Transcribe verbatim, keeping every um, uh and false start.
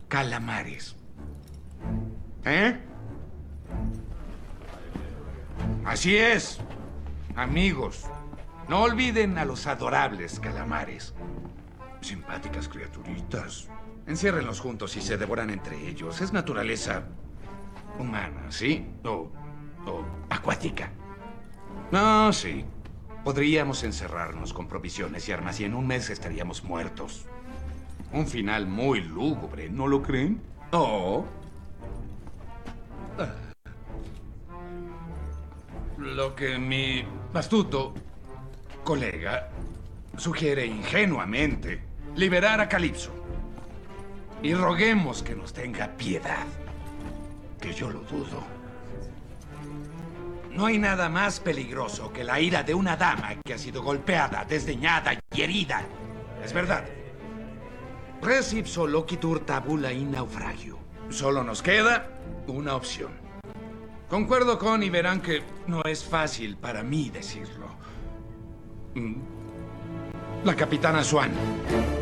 calamares. ¿Eh? Así es, amigos. No olviden a los adorables calamares. Simpáticas criaturitas. Enciérrenlos juntos y se devoran entre ellos. Es naturaleza humana, ¿sí? O, o acuática. No, sí. Podríamos encerrarnos con provisiones y armas y en un mes estaríamos muertos. Un final muy lúgubre, ¿no lo creen? Oh. Lo que mi astuto colega sugiere ingenuamente: liberar a Calipso. Y roguemos que nos tenga piedad. Que yo lo dudo. No hay nada más peligroso que la ira de una dama que ha sido golpeada, desdeñada y herida. Es verdad. Res ipso loquitur tabula in naufragio. Solo nos queda una opción. Concuerdo con y verán que no es fácil para mí decirlo. La capitana Swan.